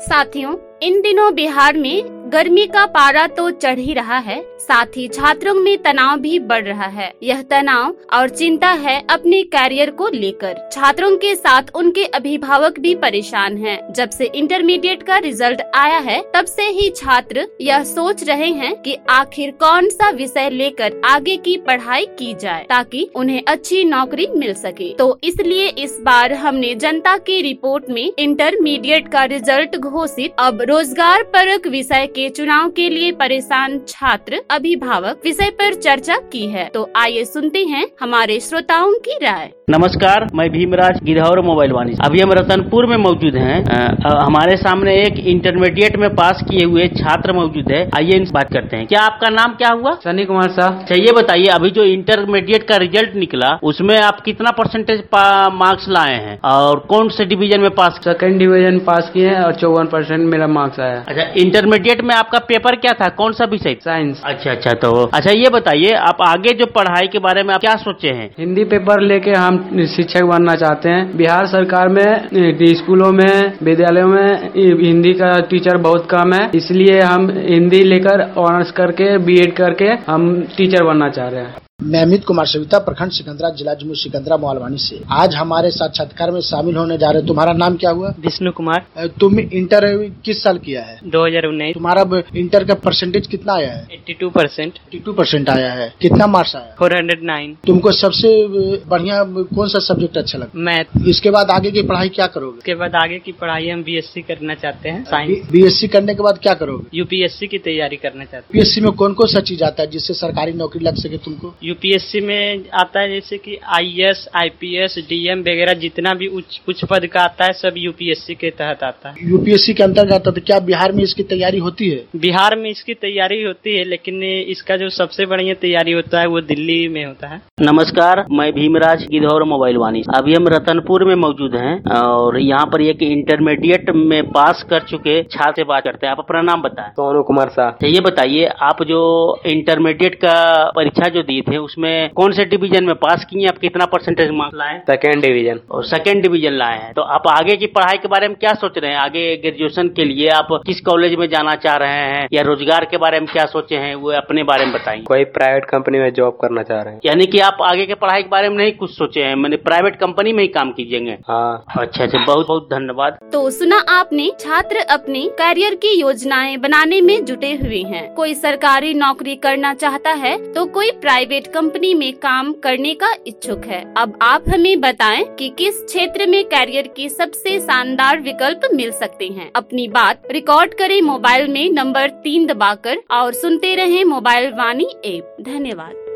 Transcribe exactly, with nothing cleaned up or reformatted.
साथियों, इन दिनों बिहार में गर्मी का पारा तो चढ़ ही रहा है, साथ ही छात्रों में तनाव भी बढ़ रहा है। यह तनाव और चिंता है अपने कैरियर को लेकर। छात्रों के साथ उनके अभिभावक भी परेशान हैं। जब से इंटरमीडिएट का रिजल्ट आया है, तब से ही छात्र यह सोच रहे हैं कि आखिर कौन सा विषय लेकर आगे की पढ़ाई की जाए ताकि उन्हें अच्छी नौकरी मिल सके। तो इसलिए इस बार हमने जनता की रिपोर्ट में इंटरमीडिएट का रिजल्ट घोषित अब रोजगार परक विषय के चुनाव के लिए परेशान छात्र अभिभावक विषय पर चर्चा की है। तो आइए सुनते हैं हमारे श्रोताओं की राय। नमस्कार, मैं भीमराज गिरहौर मोबाइल वाणी। अभी हम रतनपुर में मौजूद हैं। आ, हमारे सामने एक इंटरमीडिएट में पास किए हुए छात्र मौजूद है। आइए इनसे बात करते हैं। क्या आपका नाम क्या हुआ? सनी कुमार साहब। चाहिए बताइए, अभी जो इंटरमीडिएट का रिजल्ट निकला उसमें आप कितना परसेंटेज मार्क्स लाए हैं और कौन से डिवीजन में पास? सेकंड डिवीजन पास किए हैं और चौवन परसेंट मेरा मार्क्स आया। अच्छा, इंटरमीडिएट में आपका पेपर क्या था, कौन सा विषय? साइंस। अच्छा अच्छा तो अच्छा ये बताइए, आप आगे जो पढ़ाई के बारे में आप क्या सोचे हैं? हिंदी पेपर लेके हम शिक्षक बनना चाहते हैं। बिहार सरकार में स्कूलों में विद्यालयों में हिंदी का टीचर बहुत कम है, इसलिए हम हिंदी लेकर ऑनर्स करके बीएड करके हम टीचर बनना चाह रहे हैं। मैं अमित कुमार सविता, प्रखंड सिकंदरा, जिला जम्मू सिकंदरा मोबाइल से। आज हमारे साक्षात्कार में शामिल होने जा रहे। तुम्हारा नाम क्या हुआ? विष्णु कुमार। तुम इंटर किस साल किया है? दो हज़ार उन्नीस। तुम्हारा इंटर का परसेंटेज कितना आया है? बयासी परसेंट। बयासी परसेंट आया है। कितना मार्क्स आया? चार सौ नौ। तुमको सबसे बढ़िया कौन सा सब्जेक्ट अच्छा लगा? मैथ। इसके बाद आगे की पढ़ाई क्या करोगे? इसके बाद आगे की पढ़ाई हम बीएससी करना चाहते हैं, साइंस। बीएससी करने के बाद क्या करोगे? यूपीएससी की तैयारी करना चाहते हैं। यूपीएससी में कौन कौन सा चीज आता है जिससे सरकारी नौकरी लग सके तुमको? यूपीएससी में आता है जैसे कि आईएएस, आईपीएस, डीएम वगैरह जितना भी उच्च उच्च पद का आता है सब यूपीएससी के तहत आता है। यूपीएससी के अंतर्गत आता है। क्या बिहार में इसकी तैयारी होती है? बिहार में इसकी तैयारी होती है, लेकिन इसका जो सबसे बढ़िया तैयारी होता है वो दिल्ली में होता है। नमस्कार, मैं भीमराज गिरहौर मोबाइल वाणी। अभी हम रतनपुर में मौजूद हैं और यहाँ पर एक इंटरमीडिएट में पास कर चुके छात्र से बात करते हैं। आप अपना नाम बताएं। सोनू कुमार साहब। ये बताइए, आप जो इंटरमीडिएट का परीक्षा जो दिए थे उसमें कौन से डिवीजन में पास किए? आप कितना परसेंटेज मार्क्स लाए? Second division. और सेकेंड डिवीजन लाए हैं। तो आप आगे की पढ़ाई के बारे में क्या सोच रहे हैं? आगे ग्रेजुएशन के लिए आप किस कॉलेज में जाना चाह रहे हैं या रोजगार के बारे में क्या सोचे हैं, वो अपने बारे में बताएंगे। कोई प्राइवेट कंपनी में जॉब करना चाह रहे हैं। यानी कि आप आगे के पढ़ाई के बारे में नहीं कुछ सोचे हैं, मैंने प्राइवेट कंपनी में ही काम कीजिएंगे? हाँ। अच्छा अच्छा, बहुत बहुत धन्यवाद। तो सुना आपने, छात्र अपने कैरियर की योजनाएं बनाने में जुटे हुए हैं। कोई सरकारी नौकरी करना चाहता है तो कोई प्राइवेट कंपनी में काम करने का इच्छुक है। अब आप हमें बताएं कि किस क्षेत्र में कैरियर की सबसे शानदार विकल्प मिल सकते हैं। अपनी बात रिकॉर्ड करें मोबाइल में नंबर तीन दबाकर और सुनते रहें मोबाइल वाणी ऐप। धन्यवाद।